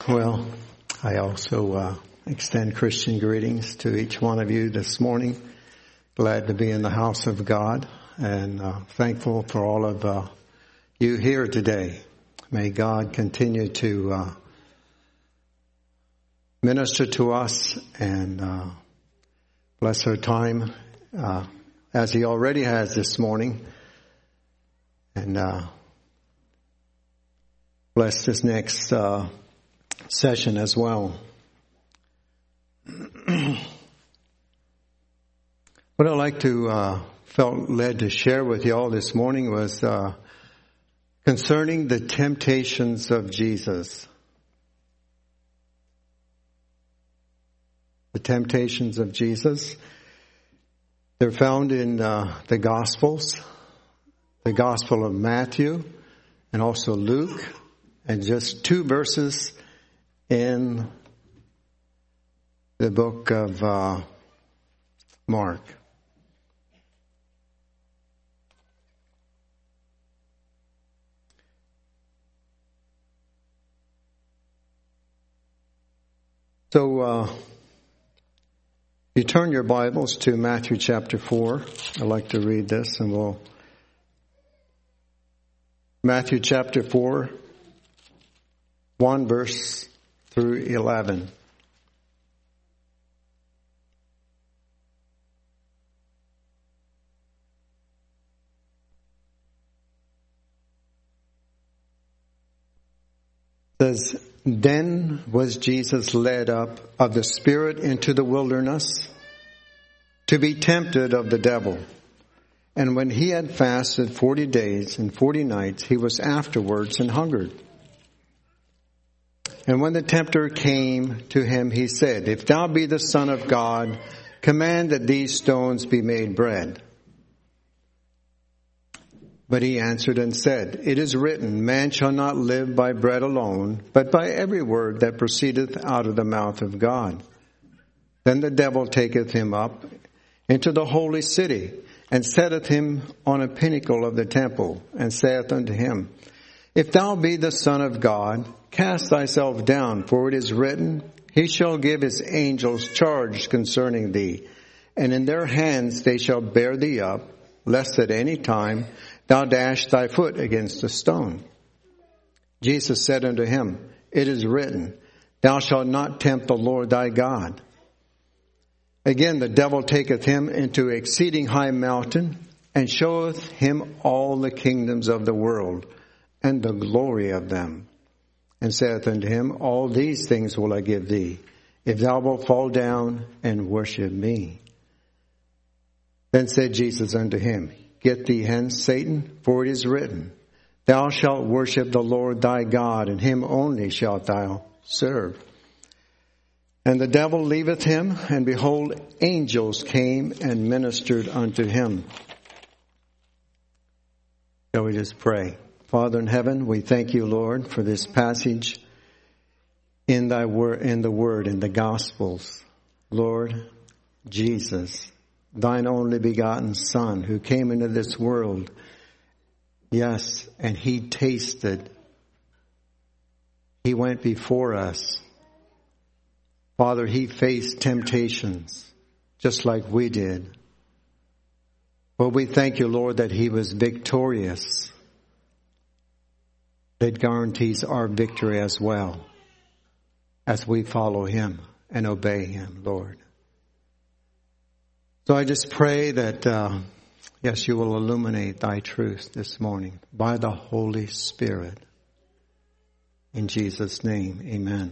Well, I also extend Christian greetings to each one of you this morning. Glad to be in the house of God and thankful for all of you here today. May God continue to minister to us and bless our time as He already has this morning. And bless this next session as well. What I'd like to felt led to share with you all this morning was concerning the temptations of Jesus. The temptations of Jesus. They're found in the Gospels, the Gospel of Matthew and also Luke, and just 2 verses in the book of Mark. So, you turn your Bibles to Matthew chapter 4. I'd like to read this and Matthew chapter 4, 1 verse through 11. It says, "Then was Jesus led up of the Spirit into the wilderness to be tempted of the devil. And when he had fasted 40 days and 40 nights, he was afterwards and hungered. And when the tempter came to him, he said, 'If thou be the Son of God, command that these stones be made bread.' But he answered and said, 'It is written, man shall not live by bread alone, but by every word that proceedeth out of the mouth of God.' Then the devil taketh him up into the holy city, and setteth him on a pinnacle of the temple, and saith unto him, 'If thou be the Son of God, cast thyself down, for it is written, He shall give His angels charge concerning thee, and in their hands they shall bear thee up, lest at any time thou dash thy foot against a stone.' Jesus said unto him, 'It is written, Thou shalt not tempt the Lord thy God.' Again the devil taketh him into exceeding high mountain, and showeth him all the kingdoms of the world, and the glory of them, and saith unto him, 'All these things will I give thee, if thou wilt fall down and worship me.' Then said Jesus unto him, 'Get thee hence, Satan, for it is written, Thou shalt worship the Lord thy God, and him only shalt thou serve.' And the devil leaveth him, and behold, angels came and ministered unto him." Shall we just pray? Father in heaven, we thank you, Lord, for this passage in thy word, in the Gospels. Lord, Jesus, thine only begotten Son, who came into this world. Yes, and he tasted. He went before us. Father, he faced temptations just like we did. But we thank you, Lord, that he was victorious. That guarantees our victory as well as we follow him and obey him, Lord. So I just pray that, yes, you will illuminate thy truth this morning by the Holy Spirit. In Jesus' name, amen.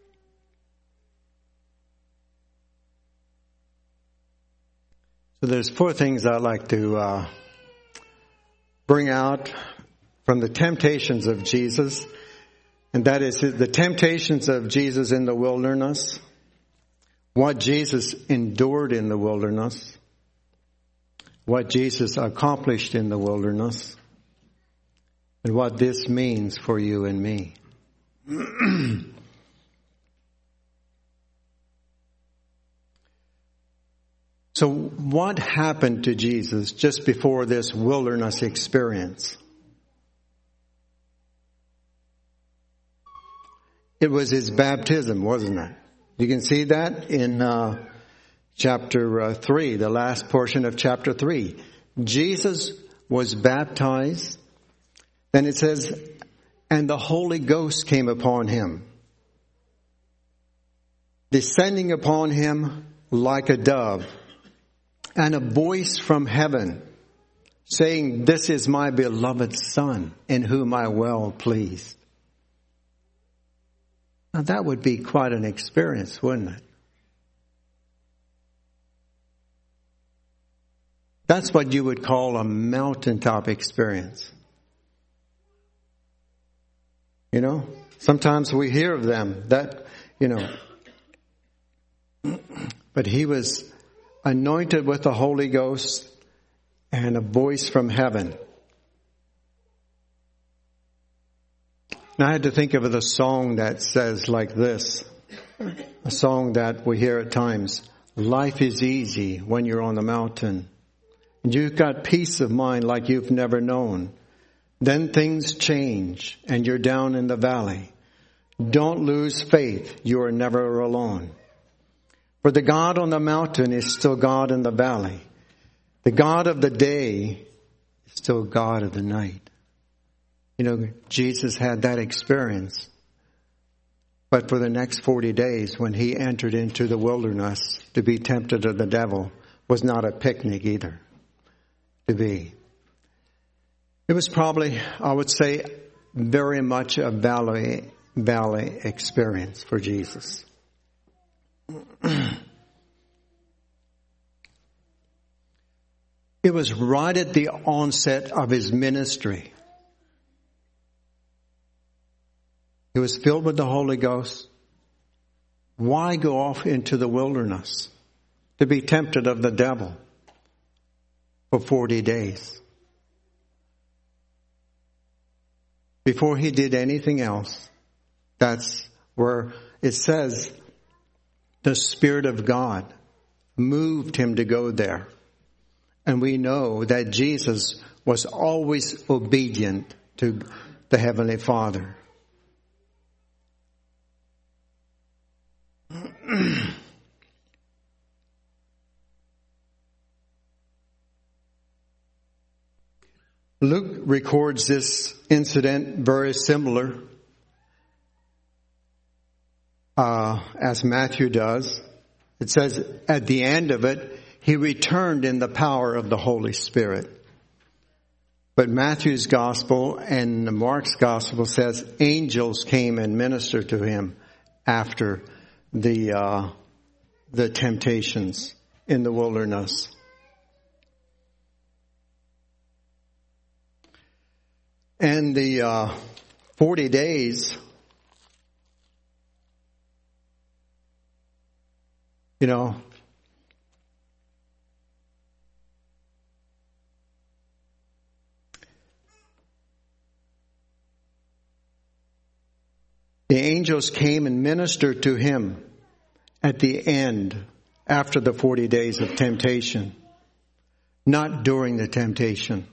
So there's 4 things I'd like to bring out from the temptations of Jesus. And that is the temptations of Jesus in the wilderness, what Jesus endured in the wilderness, what Jesus accomplished in the wilderness, and what this means for you and me. So what happened to Jesus just before this wilderness experience? It was his baptism, wasn't it? You can see that in chapter 3, the last portion of chapter 3. Jesus was baptized. Then it says, and the Holy Ghost came upon him, descending upon him like a dove, and a voice from heaven saying, this is my beloved Son, in whom I well pleased. Now that would be quite an experience, wouldn't it? That's what you would call a mountaintop experience. You know, sometimes we hear of them that, you know, but he was anointed with the Holy Ghost and a voice from heaven. Now I had to think of the song that says like this, a song that we hear at times. Life is easy when you're on the mountain. And you've got peace of mind like you've never known. Then things change and you're down in the valley. Don't lose faith. You are never alone. For the God on the mountain is still God in the valley. The God of the day is still God of the night. You know, Jesus had that experience. But for the next 40 days, when he entered into the wilderness to be tempted of the devil, was not a picnic either to be. It was probably, I would say, very much a valley experience for Jesus. It was right at the onset of his ministry. He was filled with the Holy Ghost. Why go off into the wilderness to be tempted of the devil for 40 days? Before he did anything else, that's where it says the Spirit of God moved him to go there. And we know that Jesus was always obedient to the Heavenly Father. Luke records this incident very similar as Matthew does. It says at the end of it, he returned in the power of the Holy Spirit. But Matthew's gospel and Mark's gospel says angels came and ministered to him after the temptations in the wilderness. And the 40 days, you know, the angels came and ministered to him at the end, after the 40 days of temptation, not during the temptation.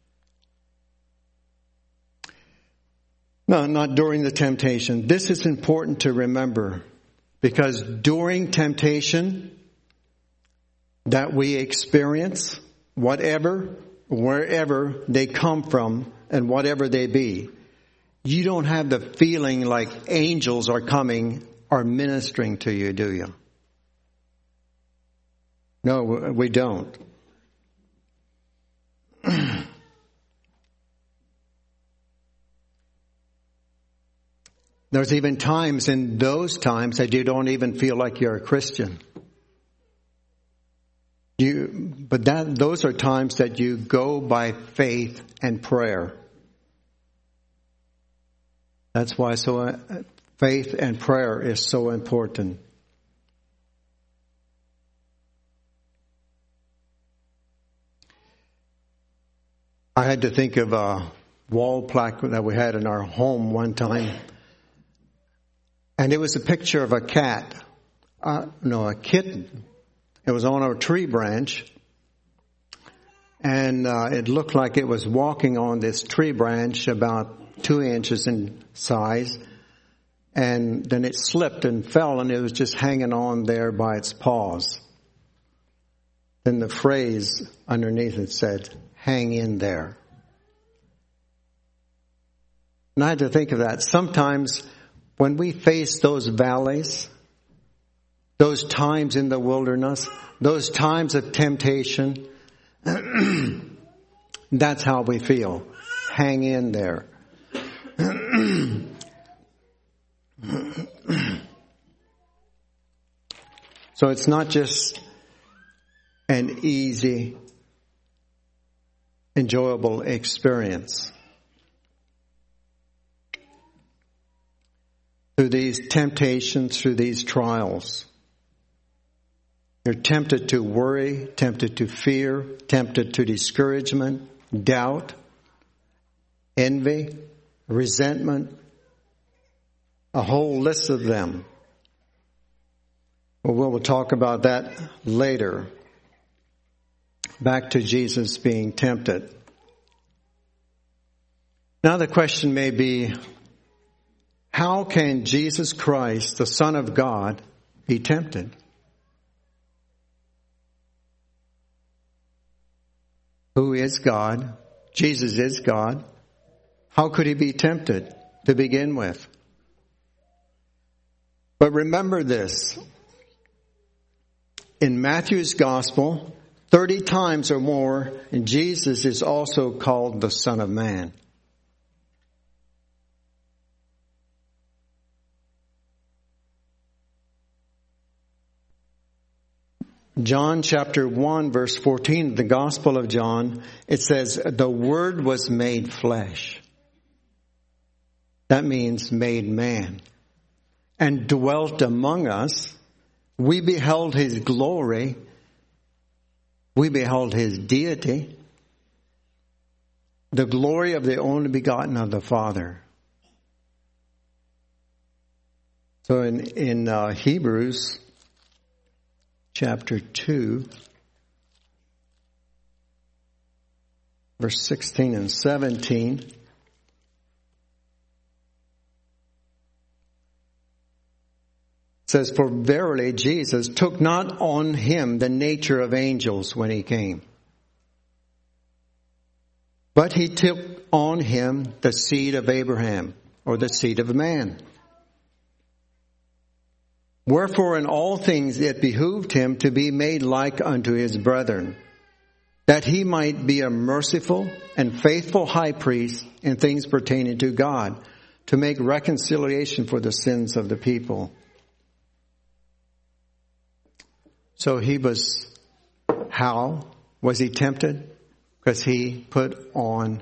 No, not during the temptation. This is important to remember, because during temptation that we experience, whatever, wherever they come from and whatever they be, you don't have the feeling like angels are coming or ministering to you, do you? No, we don't. There's even times in those times that you don't even feel like you're a Christian. Those are times that you go by faith and prayer. That's why faith and prayer is so important. I had to think of a wall plaque that we had in our home one time. And it was a picture of a cat. A kitten. It was on a tree branch. And it looked like it was walking on this tree branch about 2 inches in size. and then it slipped and fell, and it was just hanging on there by its paws. Then the phrase underneath it said, "Hang in there." And I had to think of that. Sometimes when we face those valleys, those times in the wilderness, those times of temptation, that's how we feel. Hang in there. So it's not just an easy, enjoyable experience. Through these temptations, through these trials, you're tempted to worry, tempted to fear, tempted to discouragement, doubt, envy, resentment, a whole list of them. Well, we'll talk about that later. Back to Jesus being tempted. Now the question may be, how can Jesus Christ, the Son of God, be tempted? Who is God? Jesus is God. How could he be tempted to begin with? But remember this. In Matthew's Gospel, 30 times or more, Jesus is also called the Son of Man. John chapter 1 verse 14, the Gospel of John, it says, "The Word was made flesh." That means made man. "And dwelt among us. We beheld his glory." We beheld his deity. The glory of the only begotten of the Father. So in Hebrews chapter 2, verse 16 and 17, says, "For verily Jesus took not on him the nature of angels when he came, but he took on him the seed of Abraham," or the seed of man. "Wherefore in all things it behooved him to be made like unto his brethren, that he might be a merciful and faithful high priest in things pertaining to God, to make reconciliation for the sins of the people." So how was he tempted? Because he put on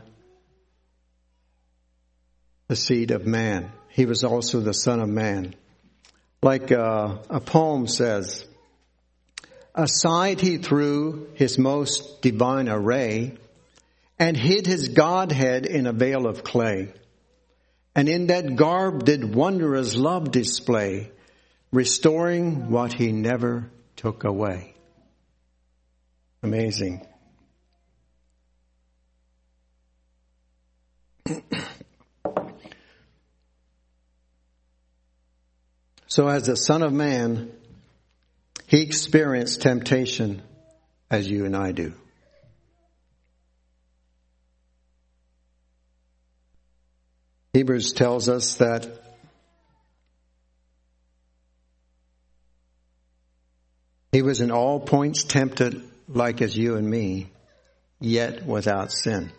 the seed of man. He was also the Son of Man. Like a poem says, "Aside he threw his most divine array, and hid his Godhead in a veil of clay. And in that garb did wondrous love display, restoring what he never took away." Amazing. So as the Son of Man, he experienced temptation as you and I do. Hebrews tells us that he was in all points tempted like as you and me, yet without sin.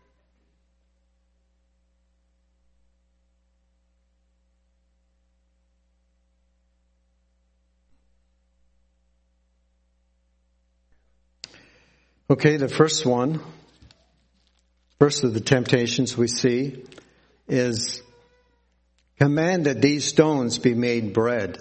Okay, the first of the temptations we see is, "Command that these stones be made bread."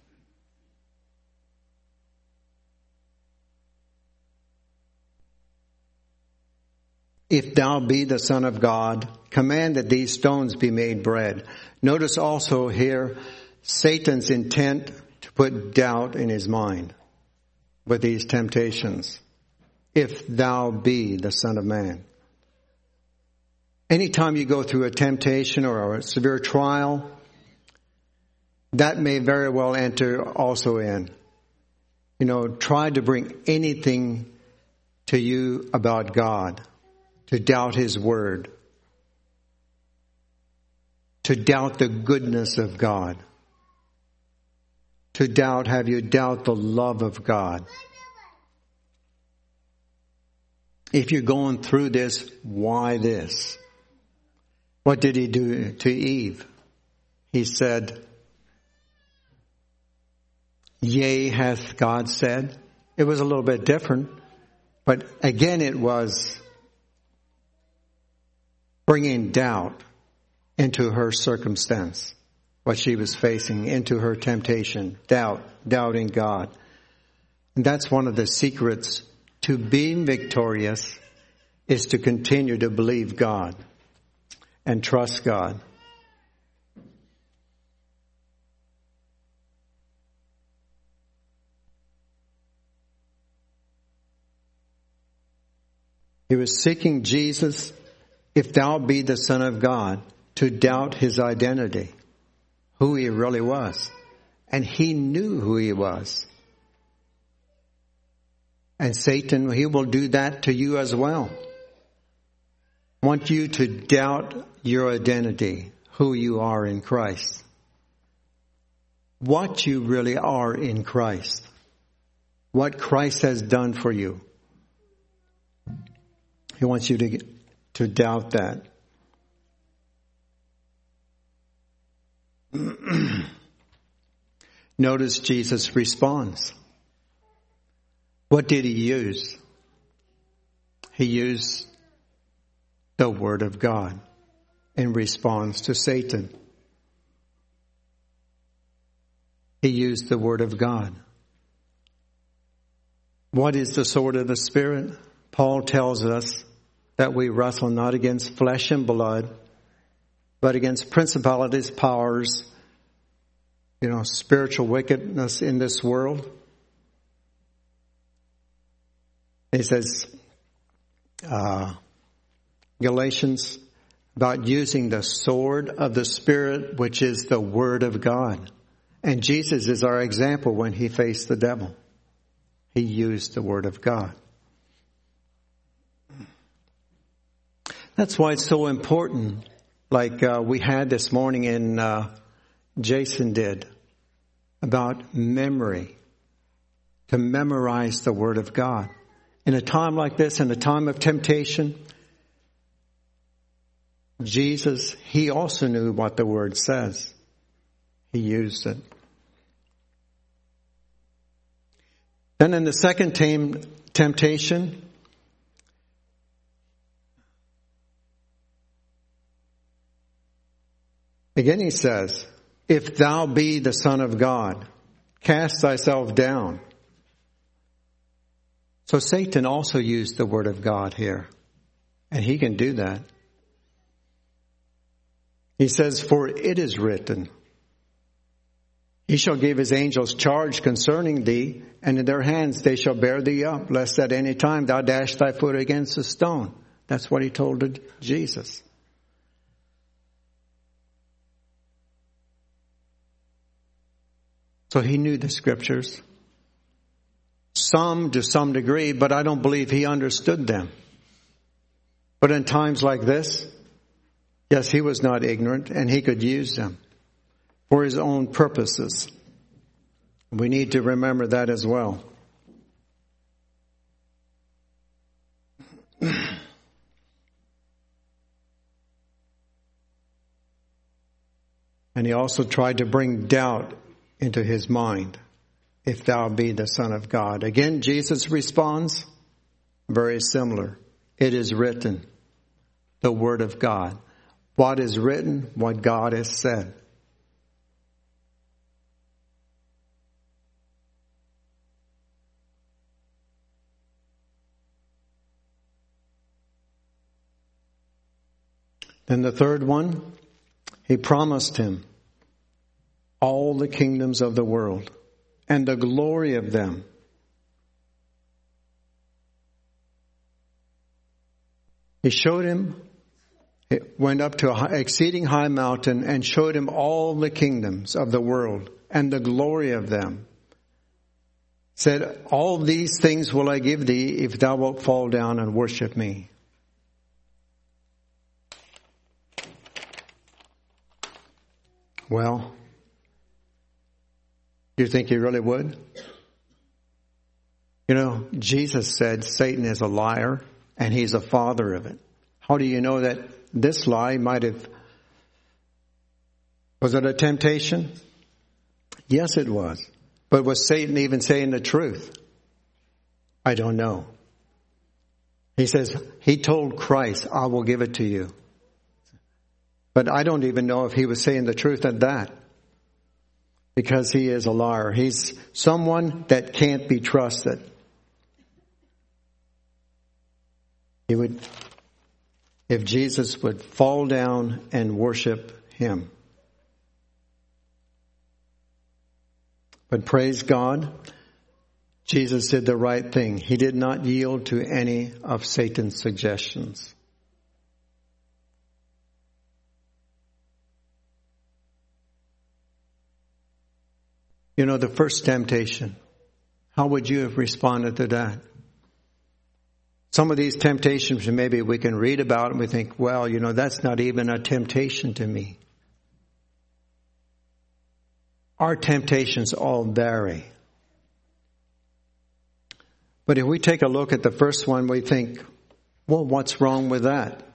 "If thou be the Son of God, command that these stones be made bread." Notice also here Satan's intent to put doubt in his mind with these temptations. If thou be the Son of Man. Anytime you go through a temptation or a severe trial, that may very well enter also in. Try to bring anything to you about God, to doubt His Word, to doubt the goodness of God, to have you doubt the love of God. If you're going through this, why this? What did He do to Eve? He said, "Yea, hath God said." It was a little bit different, but again it was bringing doubt into her circumstance, what she was facing, into her temptation, doubting God. And that's one of the secrets to being victorious, is to continue to believe God and trust God. He was seeking Jesus, if thou be the Son of God, to doubt His identity, who He really was. And He knew who He was. And Satan, he will do that to you as well. Want you to doubt your identity, who you are in Christ. What you really are in Christ. What Christ has done for you. He wants you to doubt that. Notice Jesus responds. What did He use? He used the Word of God in response to Satan. He used the Word of God. What is the sword of the Spirit? Paul tells us that we wrestle not against flesh and blood, but against principalities, powers, spiritual wickedness in this world. He says, Galatians, about using the sword of the Spirit, which is the Word of God. And Jesus is our example when He faced the devil. He used the Word of God. That's why it's so important, like we had this morning in Jason did, about memory, to memorize the Word of God. In a time like this, in a time of temptation, Jesus, He also knew what the Word says. He used it. Then in the second temptation, again He says, if thou be the Son of God, cast thyself down. So Satan also used the Word of God here. And he can do that. He says, for it is written, He shall give His angels charge concerning thee, and in their hands they shall bear thee up, lest at any time thou dash thy foot against a stone. That's what He told Jesus. So He knew the Scriptures. Some to some degree, but I don't believe He understood them. But in times like this, yes, He was not ignorant, and He could use them for His own purposes. We need to remember that as well. And He also tried to bring doubt into his mind. If thou be the Son of God. Again, Jesus responds very similar. It is written, the Word of God. What is written, what God has said. Then the third one, He promised him all the kingdoms of the world and the glory of them. He showed him It went up to an exceeding high mountain and showed him all the kingdoms of the world and the glory of them. Said, all these things will I give thee if thou wilt fall down and worship me. Well, you think he really would? You know, Jesus said Satan is a liar and he's a father of it. How do you know that this lie was it a temptation? Yes, it was. But was Satan even saying the truth? I don't know. He says, he told Christ, I will give it to you. But I don't even know if he was saying the truth at that. Because he is a liar. He's someone that can't be trusted. If Jesus would fall down and worship him. But praise God, Jesus did the right thing. He did not yield to any of Satan's suggestions. You know, the first temptation, how would you have responded to that? Some of these temptations, maybe we can read about and we think, well, you know, that's not even a temptation to me. Our temptations all vary. But if we take a look at the first one, we think, well, what's wrong with that?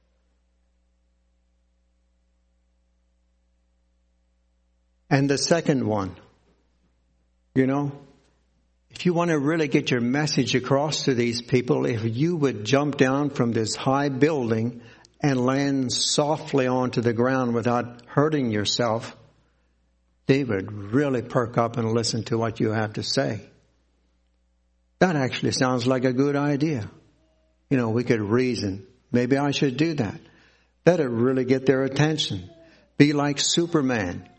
And the second one, you know, if you want to really get your message across to these people, if you would jump down from this high building and land softly onto the ground without hurting yourself, they would really perk up and listen to what you have to say. That actually sounds like a good idea. You know, we could reason. Maybe I should do that. That'd really get their attention. Be like Superman.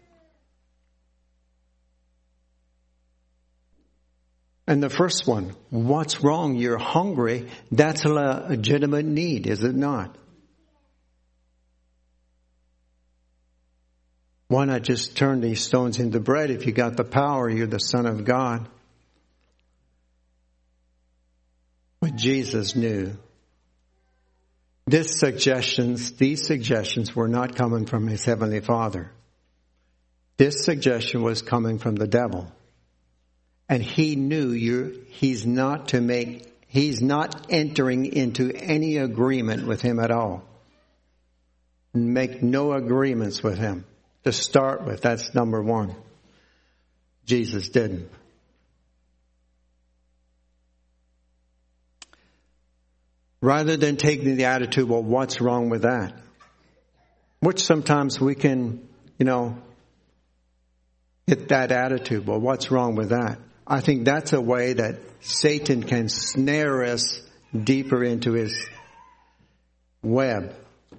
And the first one, what's wrong? You're hungry. That's a legitimate need, is it not? Why not just turn these stones into bread? If you got the power, you're the Son of God. But Jesus knew. These suggestions were not coming from his heavenly Father. This suggestion was coming from the devil. And he knew he's not entering into any agreement with him at all. Make no agreements with him. To start with, that's number one. Jesus didn't. Rather than taking the attitude, well, what's wrong with that? Which sometimes we can, get that attitude. Well, what's wrong with that? I think that's a way that Satan can snare us deeper into his web.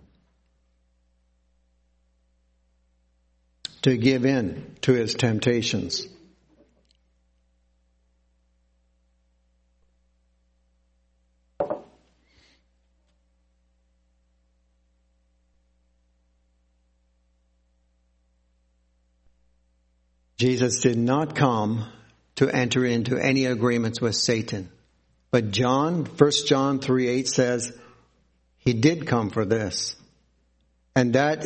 To give in to his temptations. Jesus did not come to enter into any agreements with Satan. But 1 John 3:8 says he did come for this. And that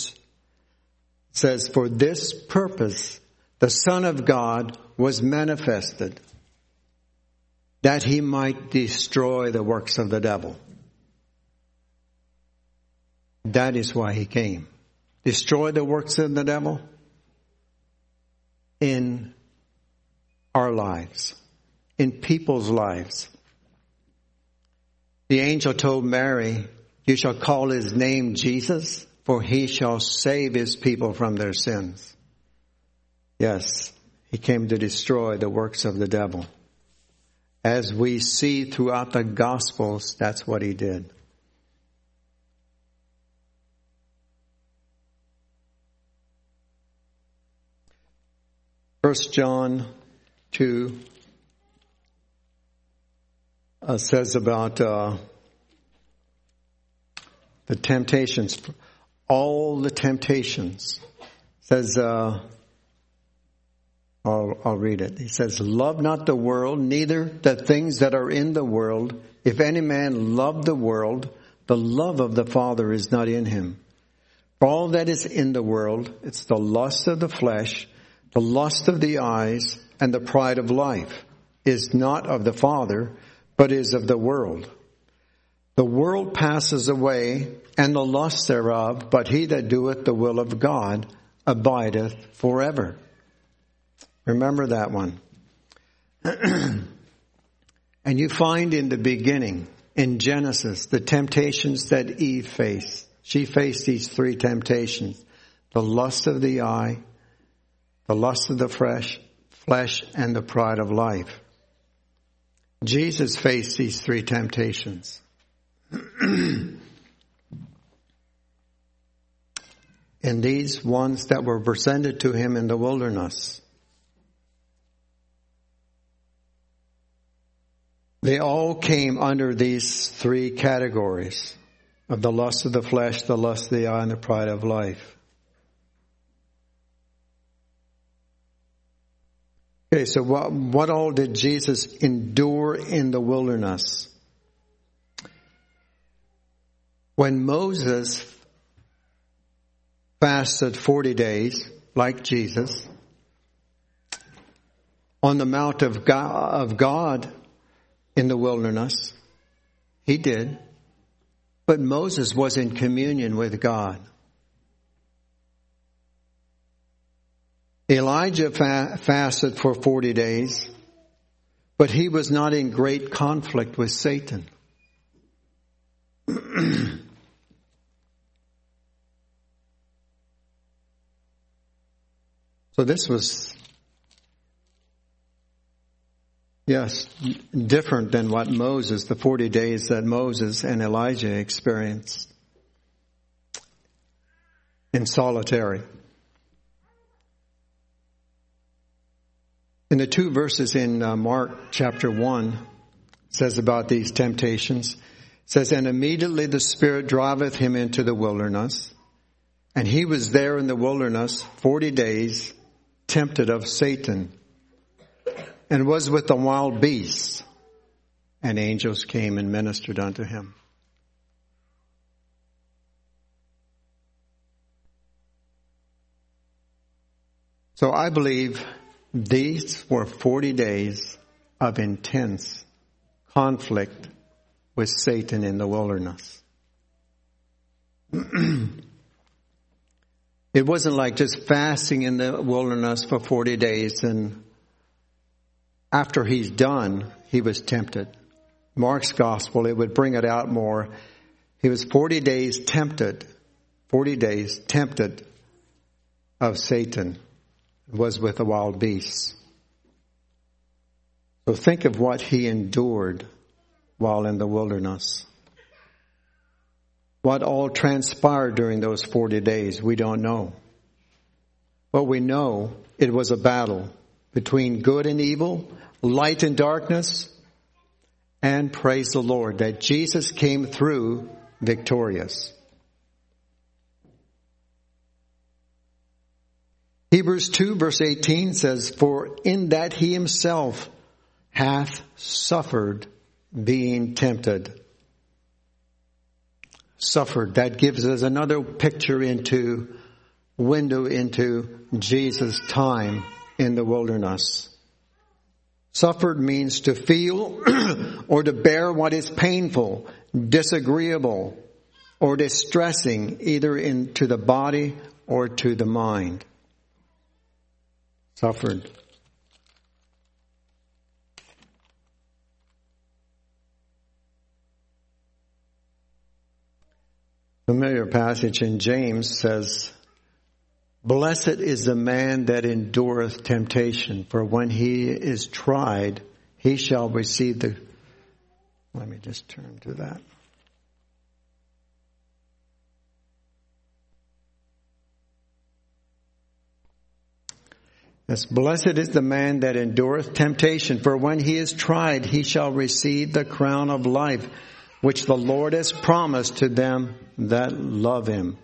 says, for this purpose, the Son of God was manifested, that he might destroy the works of the devil. That is why he came. Destroy the works of the devil in our lives, in people's lives. The angel told Mary, you shall call his name Jesus, for he shall save his people from their sins. Yes, he came to destroy the works of the devil. As we see throughout the Gospels, that's what he did. First John 2 says about the temptations, all the temptations. It says, I'll read it. He says, love not the world, neither the things that are in the world. If any man love the world, the love of the Father is not in him. For all that is in the world, it's the lust of the flesh, the lust of the eyes, and the pride of life, is not of the Father, but is of the world. The world passes away, and the lust thereof, but he that doeth the will of God abideth forever. Remember that one. And you find in the beginning, in Genesis, the temptations that Eve faced. She faced these three temptations. The lust of the eye, the lust of the flesh, and the pride of life. Jesus faced these three temptations. And these ones that were presented to him in the wilderness. They all came under these three categories of the lust of the flesh, the lust of the eye, and the pride of life. Okay, so what all did Jesus endure in the wilderness? When Moses fasted 40 days, like Jesus, on the Mount of God in the wilderness, he did. But Moses was in communion with God. Elijah fasted for 40 days, but he was not in great conflict with Satan. So this was, yes, different than what Moses, the 40 days that Moses and Elijah experienced in solitary. In the two verses in Mark chapter 1, says about these temptations, it says, and immediately the Spirit driveth him into the wilderness, and he was there in the wilderness 40 days, tempted of Satan, and was with the wild beasts, and angels came and ministered unto him. So I believe these were 40 days of intense conflict with Satan in the wilderness. It wasn't like just fasting in the wilderness for 40 days and after he's done, he was tempted. Mark's gospel, it would bring it out more. He was 40 days tempted of Satan, was with the wild beasts. So think of what he endured while in the wilderness. What all transpired during those 40 days, we don't know. But we know it was a battle between good and evil, light and darkness, and praise the Lord that Jesus came through victorious. Hebrews 2 verse 18 says, for in that he himself hath suffered being tempted. Suffered. That gives us another window into Jesus' time in the wilderness. Suffered means to feel or to bear what is painful, disagreeable, or distressing, either to the body or to the mind. Suffered. Familiar passage in James says, blessed is the man that endureth temptation, for when he is tried, he shall receive the... Let me just turn to that. Yes, blessed is the man that endureth temptation, for when he is tried, he shall receive the crown of life, which the Lord has promised to them that love him.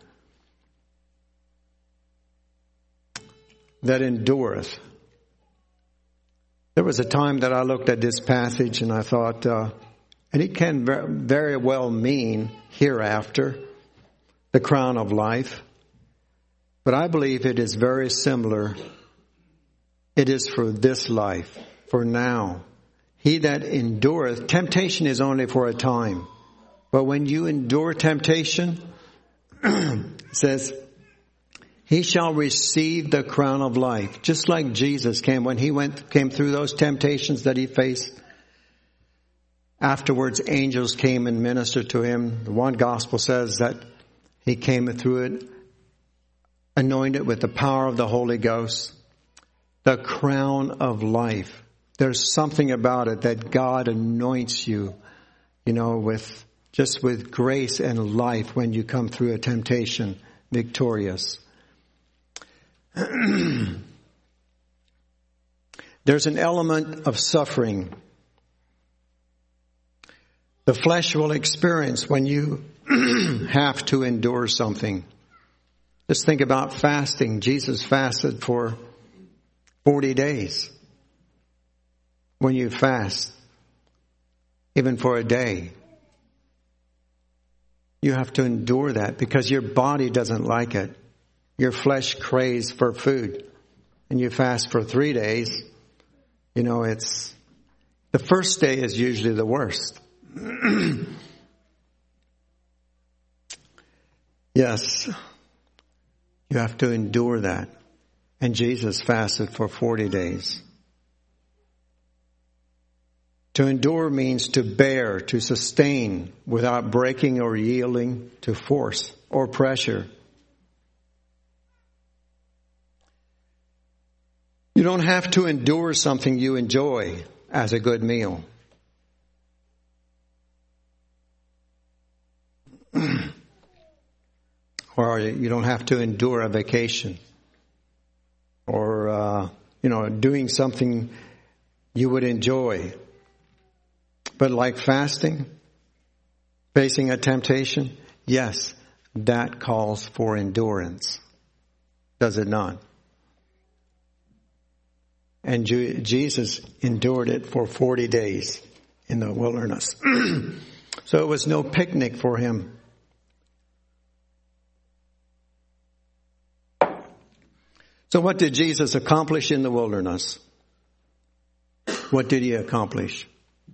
That endureth. There was a time that I looked at this passage and I thought, and it can very well mean hereafter, the crown of life. But I believe it is very similar. It is for this life, for now. He that endureth, temptation is only for a time. But when you endure temptation, it says, he shall receive the crown of life. Just like Jesus came when he came through those temptations that he faced. Afterwards, angels came and ministered to him. The one gospel says that he came through it anointed with the power of the Holy Ghost. The crown of life. There's something about it that God anoints you, with grace and life when you come through a temptation victorious. There's an element of suffering. The flesh will experience when you have to endure something. Just think about fasting. Jesus fasted for 40 days. When you fast, even for a day, you have to endure that because your body doesn't like it. Your flesh craves for food. And you fast for 3 days. It's the first day is usually the worst. Yes, you have to endure that. And Jesus fasted for 40 days. To endure means to bear, to sustain without breaking or yielding to force or pressure. You don't have to endure something you enjoy as a good meal. Or you don't have to endure a vacation. Or, doing something you would enjoy. But like fasting, facing a temptation, yes, that calls for endurance. Does it not? And Jesus endured it for 40 days in the wilderness. So it was no picnic for him. So what did Jesus accomplish in the wilderness? What did he accomplish?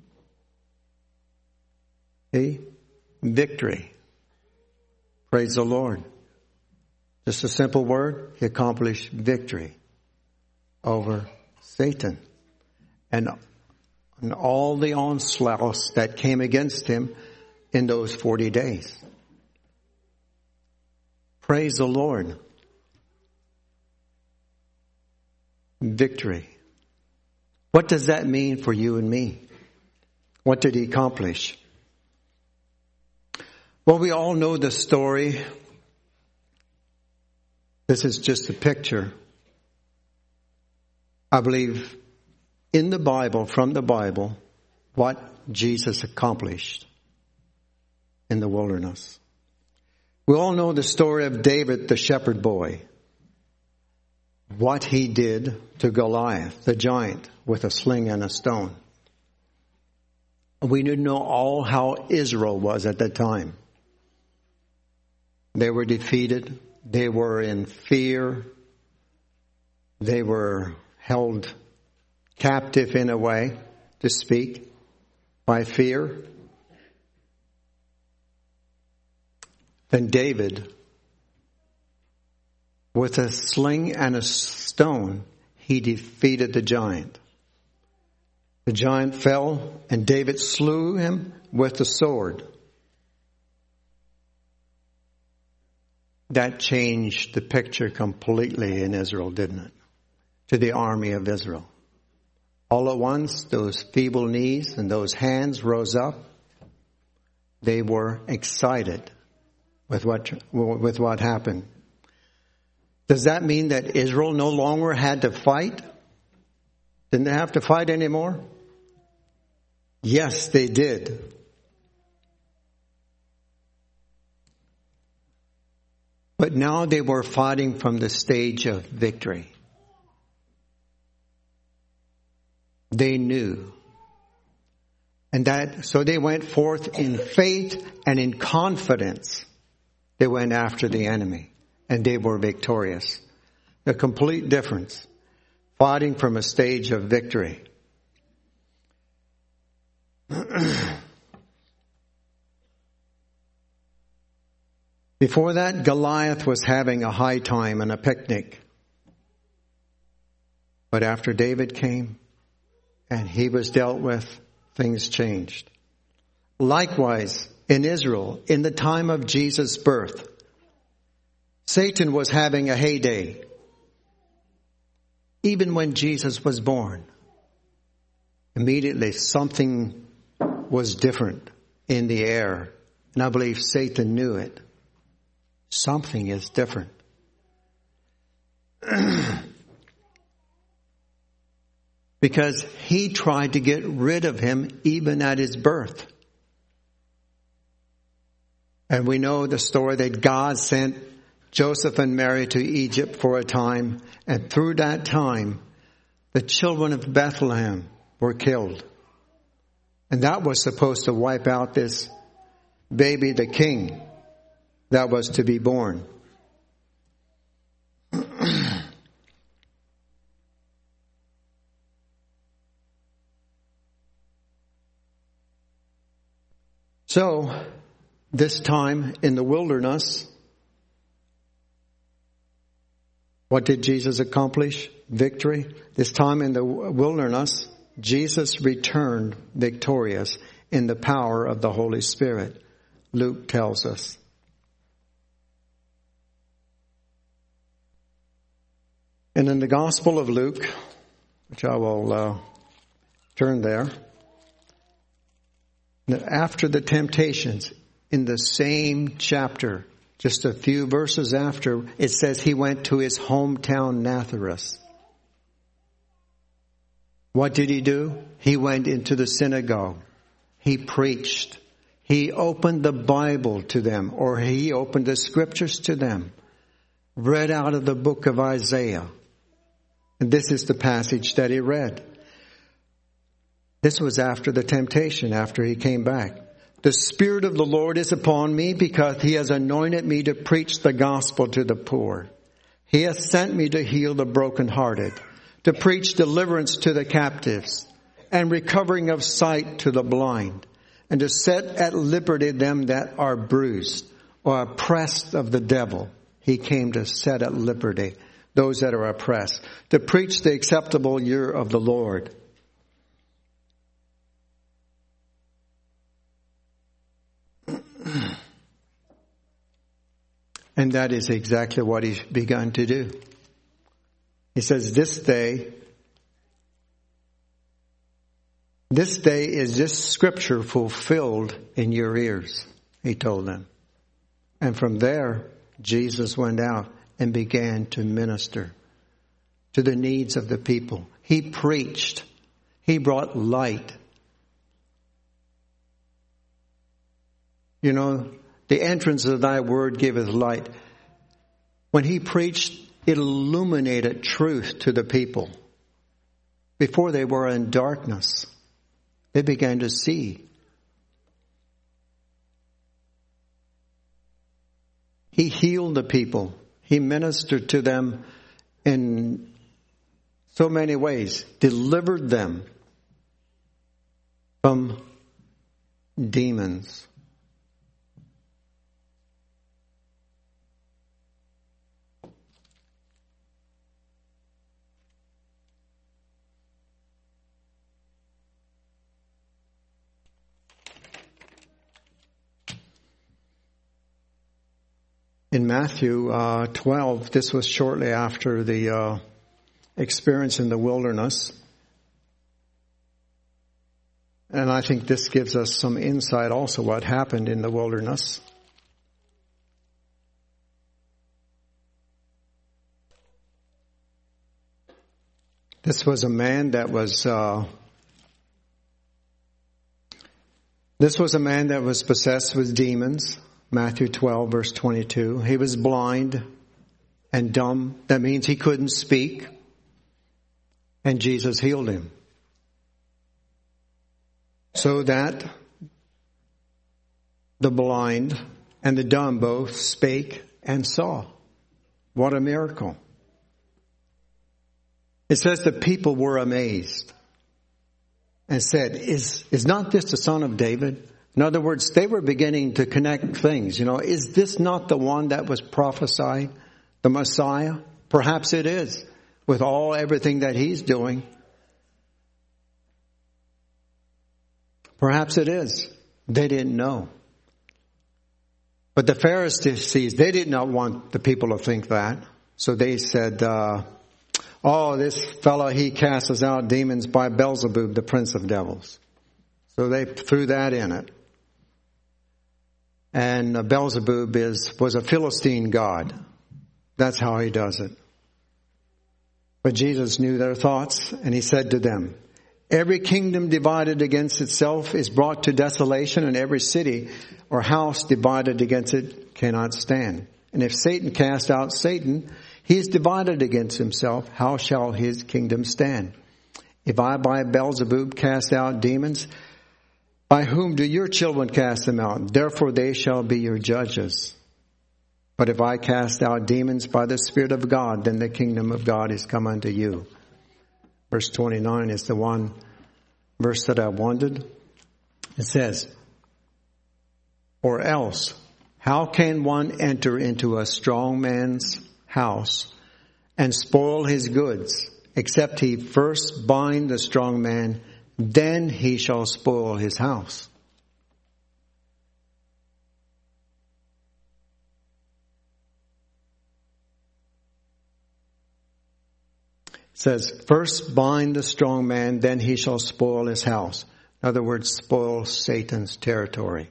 Victory. Praise the Lord. Just a simple word. He accomplished victory over Satan and all the onslaughts that came against him in those 40 days. Praise the Lord. Victory. What does that mean for you and me? What did he accomplish? Well, we all know the story. This is just a picture. I believe in the Bible, from the Bible, what Jesus accomplished in the wilderness. We all know the story of David, the shepherd boy. What he did to Goliath, the giant, with a sling and a stone. We didn't know all how Israel was at that time. They were defeated. They were in fear. They were held captive in a way, to speak, by fear. Then David, with a sling and a stone, he defeated the giant. The giant fell, and David slew him with the sword. That changed the picture completely in Israel, didn't it? To the army of Israel. All at once, those feeble knees and those hands rose up. They were excited with what happened. Does that mean that Israel no longer had to fight? Didn't they have to fight anymore? Yes, they did. But now they were fighting from the stage of victory. They knew. So they went forth in faith and in confidence. They went after the enemy, and they were victorious. A complete difference. Fighting from a stage of victory. Before that, Goliath was having a high time and a picnic. But after David came and he was dealt with, things changed. Likewise, in Israel, in the time of Jesus' birth, Satan was having a heyday. Even when Jesus was born, immediately something was different in the air. And I believe Satan knew it. Something is different. Because he tried to get rid of him even at his birth. And we know the story that God sent Joseph and Mary to Egypt for a time. And through that time, the children of Bethlehem were killed. And that was supposed to wipe out this baby, the king, that was to be born. So, this time in the wilderness, what did Jesus accomplish? Victory. This time in the wilderness, Jesus returned victorious in the power of the Holy Spirit. Luke tells us. And in the Gospel of Luke, which I will turn there, after the temptations, in the same chapter, just a few verses after, it says he went to his hometown Nazareth. What did he do? He went into the synagogue. He preached. He opened the Bible to them, or he opened the scriptures to them. Read out of the book of Isaiah. And this is the passage that he read. This was after the temptation, after he came back. The Spirit of the Lord is upon me because he has anointed me to preach the gospel to the poor. He has sent me to heal the brokenhearted, to preach deliverance to the captives and recovering of sight to the blind, and to set at liberty them that are bruised or oppressed of the devil. He came to set at liberty those that are oppressed, to preach the acceptable year of the Lord. And that is exactly what he's begun to do. He says, this day is this scripture fulfilled in your ears, he told them. And from there, Jesus went out and began to minister to the needs of the people. He preached. He brought light. You know, the entrance of thy word giveth light. When he preached, it illuminated truth to the people. Before they were in darkness, they began to see. He healed the people. He ministered to them in so many ways, delivered them from demons. In Matthew 12, this was shortly after the experience in the wilderness. And I think this gives us some insight also what happened in the wilderness. This was a man that was possessed with demons. Matthew 12, verse 22. He was blind and dumb. That means he couldn't speak. And Jesus healed him. So that the blind and the dumb both spake and saw. What a miracle. It says the people were amazed and said, is not this the son of David? In other words, they were beginning to connect things. Is this not the one that was prophesied, the Messiah? Perhaps it is, with everything that he's doing. Perhaps it is. They didn't know. But the Pharisees, they did not want the people to think that. So they said, this fellow, he casts out demons by Beelzebub, the prince of devils. So they threw that in it. And Beelzebub was a Philistine god. That's how he does it. But Jesus knew their thoughts, and he said to them, every kingdom divided against itself is brought to desolation, and every city or house divided against it cannot stand. And if Satan cast out Satan, he is divided against himself. How shall his kingdom stand? If I by Beelzebub cast out demons, by whom do your children cast them out? Therefore they shall be your judges. But if I cast out demons by the Spirit of God, then the kingdom of God is come unto you. Verse 29 is the one verse that I wanted. It says, or else, how can one enter into a strong man's house and spoil his goods, except he first bind the strong man, then he shall spoil his house? It says, first bind the strong man, then he shall spoil his house. In other words, spoil Satan's territory.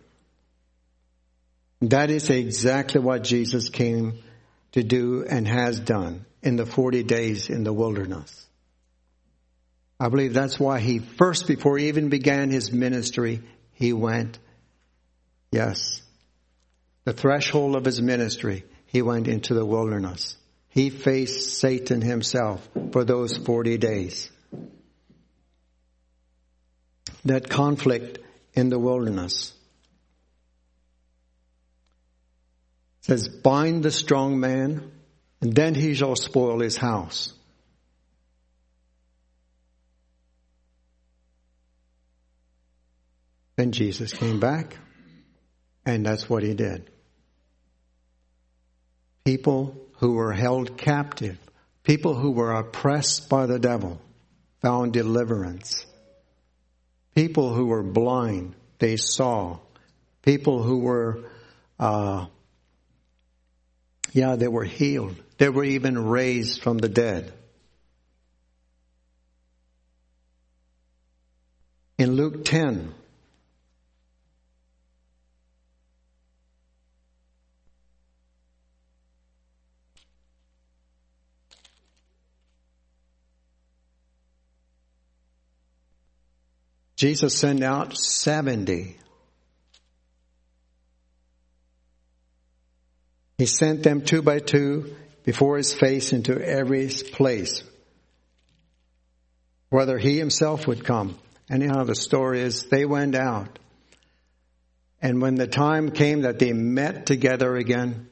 That is exactly what Jesus came to do and has done in the 40 days in the wilderness. I believe that's why he first, before he even began his ministry, he went, yes, the threshold of his ministry, he went into the wilderness. He faced Satan himself for those 40 days. That conflict in the wilderness. It says, bind the strong man, and then he shall spoil his house. Then Jesus came back, and that's what he did. People who were held captive, people who were oppressed by the devil, found deliverance. People who were blind, they saw. People who were, they were healed. They were even raised from the dead. In Luke 10, Jesus sent out 70. He sent them 2 by 2 before his face into every place, whether he himself would come. Anyhow, the story is they went out. And when the time came that they met together again,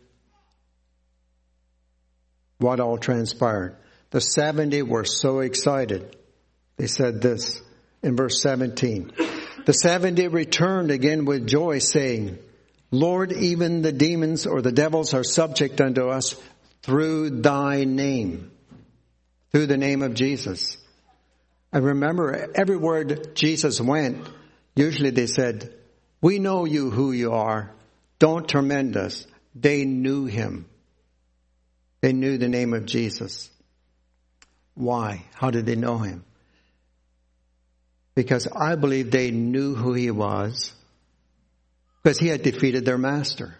what all transpired? The 70 were so excited. They said this in verse 17. The 70 returned again with joy, saying, Lord, even the demons or the devils are subject unto us through thy name, through the name of Jesus. I remember everywhere Jesus went, usually they said, we know you who you are. Don't torment us. They knew him. They knew the name of Jesus. Why? How did they know him? Because I believe they knew who he was, because he had defeated their master.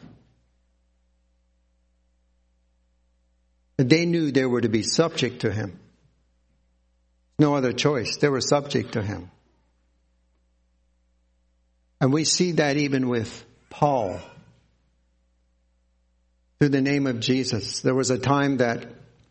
They knew they were to be subject to him. No other choice. They were subject to him. And we see that even with Paul. through the name of Jesus. There was a time that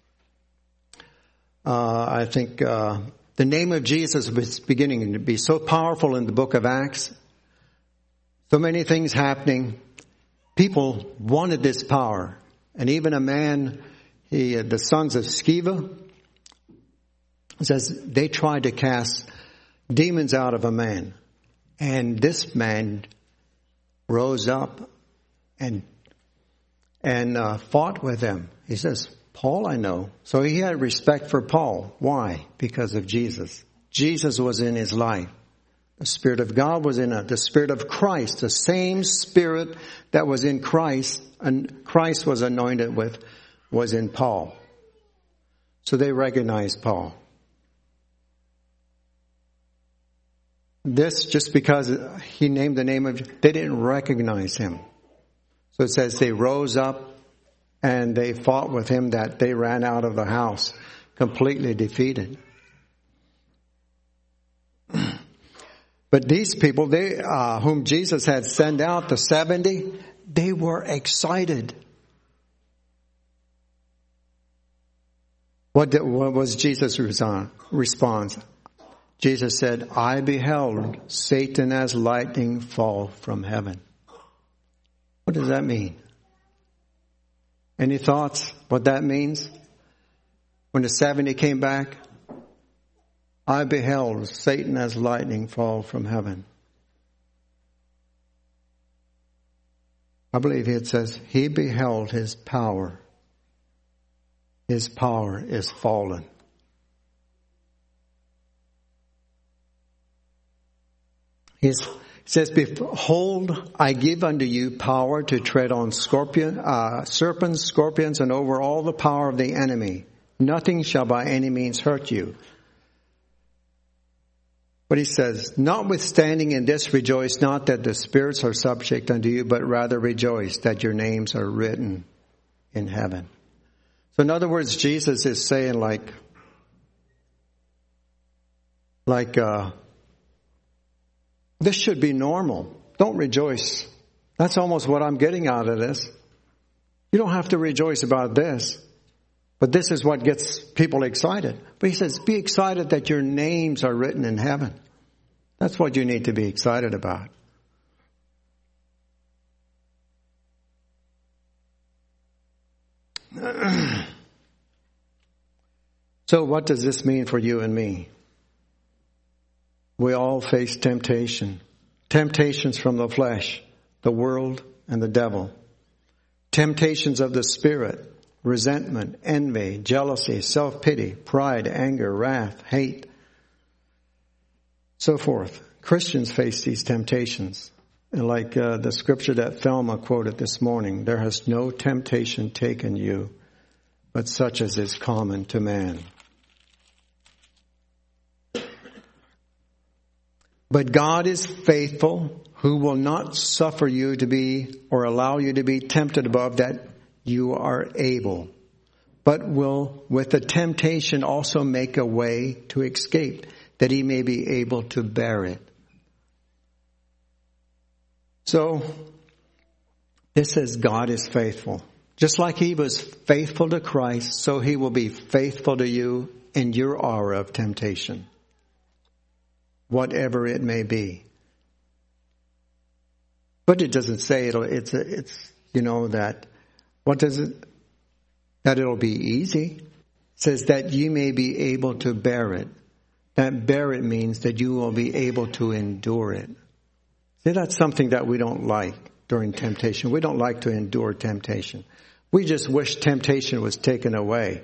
I think the name of Jesus was beginning to be so powerful in the book of Acts. So many things happening. People wanted this power. And even a man, the sons of Sceva, says they tried to cast demons out of a man. And this man rose up and fought with them. He says, Paul I know. So he had respect for Paul. Why? Because of Jesus. Jesus was in his life. The Spirit of God was in it. The Spirit of Christ, the same Spirit that was in Christ and Christ was anointed with, was in Paul. So they recognized Paul. This, just because he named the name of, they didn't recognize him. So it says they rose up and they fought with him, that they ran out of the house completely defeated. But these people, whom Jesus had sent out, the 70, they were excited. What was Jesus' response? Jesus said, I beheld Satan as lightning fall from heaven. What does that mean? Any thoughts what that means? When the 70 came back, I beheld Satan as lightning fall from heaven. I believe it says, he beheld his power. His power is fallen. He says, behold, I give unto you power to tread on serpents, scorpions, and over all the power of the enemy. Nothing shall by any means hurt you. But he says, notwithstanding in this rejoice not that the spirits are subject unto you, but rather rejoice that your names are written in heaven. So in other words, Jesus is saying like this should be normal. Don't rejoice. That's almost what I'm getting out of this. You don't have to rejoice about this. But this is what gets people excited. But he says, be excited that your names are written in heaven. That's what you need to be excited about. So what does this mean for you and me? We all face temptation. Temptations from the flesh, the world, and the devil. Temptations of the spirit, resentment, envy, jealousy, self-pity, pride, anger, wrath, hate, so forth. Christians face these temptations. And like the scripture that Thelma quoted this morning, there has no temptation taken you, but such as is common to man. But God is faithful, who will not suffer you to be or allow you to be tempted above that you are able, but will with the temptation also make a way to escape, that he may be able to bear it. So, this says God is faithful. Just like he was faithful to Christ, so he will be faithful to you in your hour of temptation, whatever it may be. But it doesn't say that, what does it, that it'll be easy. It says that you may be able to bear it. That bear it means that you will be able to endure it. See, that's something that we don't like during temptation. We don't like to endure temptation. We just wish temptation was taken away.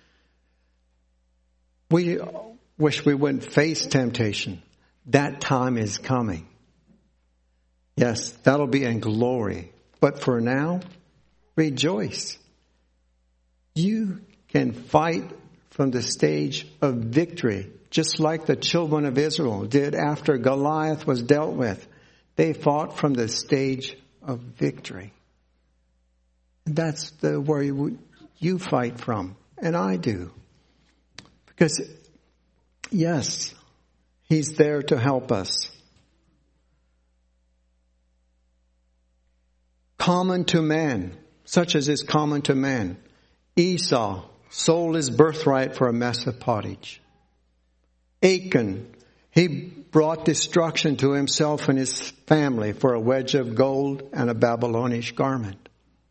We wish we wouldn't face temptation. That time is coming. Yes, that'll be in glory. But for now, rejoice. You can fight from the stage of victory, just like the children of Israel did after Goliath was dealt with. They fought from the stage of victory. That's where you fight from, and I do. Because, yes, he's there to help us. Common to man. such as is common to man. Esau sold his birthright for a mess of pottage. Achan, he brought destruction to himself and his family for a wedge of gold and a Babylonish garment.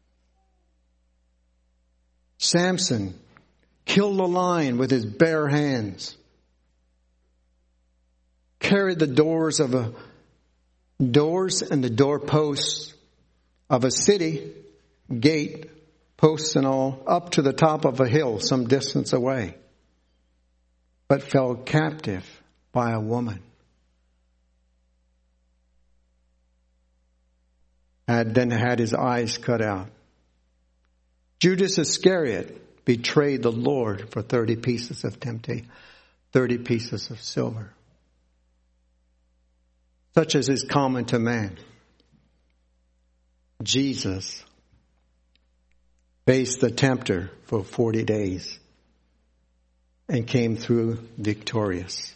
Samson killed a lion with his bare hands. Carried the doors and the doorposts of a city, gate, posts and all, up to the top of a hill some distance away, but fell captive by a woman. Then had his eyes cut out. Judas Iscariot betrayed the Lord for 30 pieces of 30 pieces of silver. Such as is common to man. Jesus faced the tempter for 40 days and came through victorious.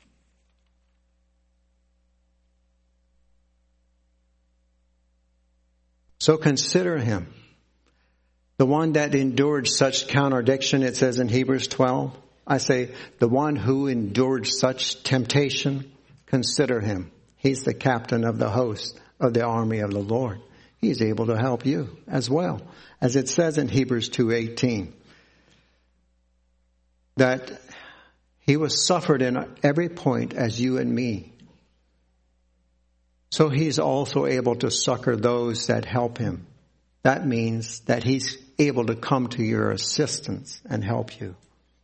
So consider him. The one that endured such contradiction, it says in Hebrews 12. I say, the one who endured such temptation, consider him. He's the captain of the host of the army of the Lord. He's able to help you as well. As it says in Hebrews 2:18, that he was suffered in every point as you and me. So he's also able to succor those that help him. That means that he's able to come to your assistance and help you.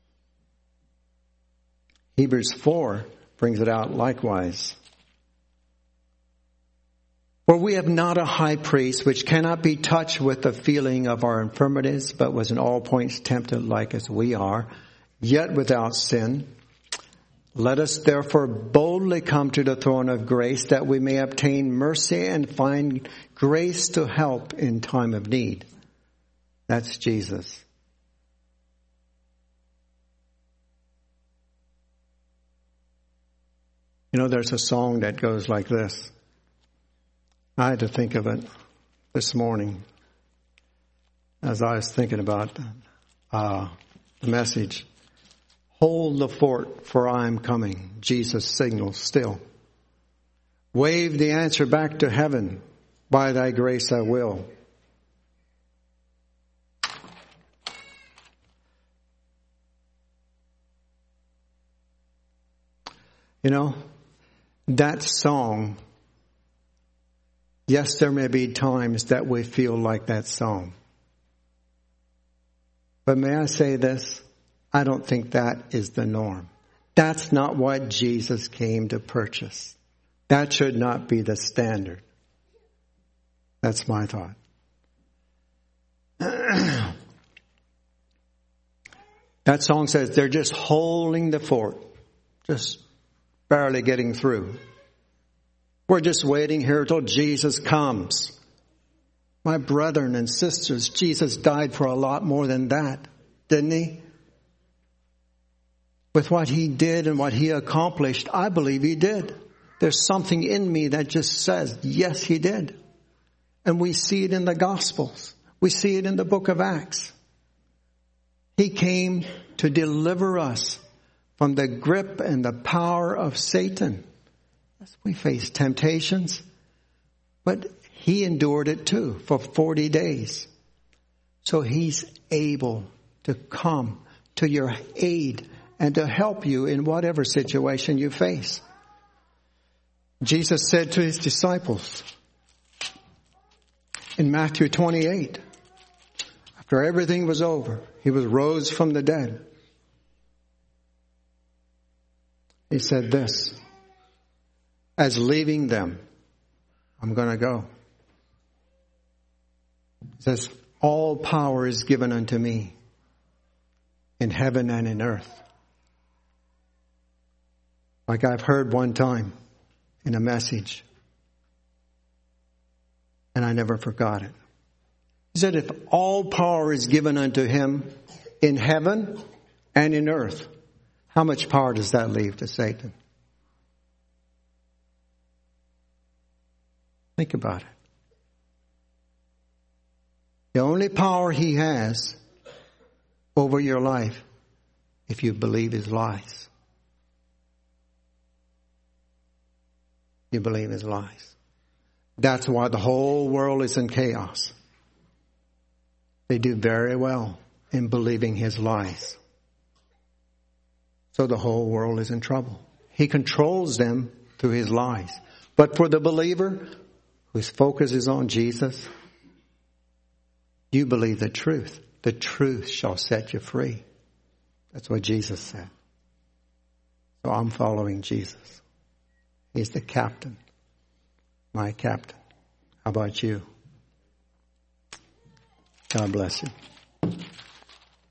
Hebrews 4 brings it out likewise. For we have not a high priest which cannot be touched with the feeling of our infirmities, but was in all points tempted like as we are, yet without sin. Let us therefore boldly come to the throne of grace, that we may obtain mercy and find grace to help in time of need. That's Jesus. You know, there's a song that goes like this. I had to think of it this morning as I was thinking about the message. Hold the fort, for I am coming. Jesus signals still. Wave the answer back to heaven. By thy grace I will. You know, that song, yes, there may be times that we feel like that song. But may I say this? I don't think that is the norm. That's not what Jesus came to purchase. That should not be the standard. That's my thought. That song says they're just holding the fort, just barely getting through. We're just waiting here till Jesus comes. My brethren and sisters, Jesus died for a lot more than that, didn't he? With what he did and what he accomplished, I believe he did. There's something in me that just says, yes, he did. And we see it in the Gospels. We see it in the book of Acts. He came to deliver us from the grip and the power of Satan. We face temptations, but he endured it too for 40 days. So he's able to come to your aid and to help you in whatever situation you face. Jesus said to his disciples in Matthew 28, after everything was over, he was rose from the dead. He said this, as leaving them, I'm going to go. He says, all power is given unto me in heaven and in earth. Like I've heard one time in a message, and I never forgot it. He said, if all power is given unto him in heaven and in earth, how much power does that leave to Satan? Think about it. The only power he has over your life, if you believe his lies. You believe his lies. That's why the whole world is in chaos. They do very well in believing his lies. So the whole world is in trouble. He controls them through his lies. But for the believer whose focus is on Jesus, you believe the truth. The truth shall set you free. That's what Jesus said. So I'm following Jesus. He's the captain. My captain. How about you? God bless you.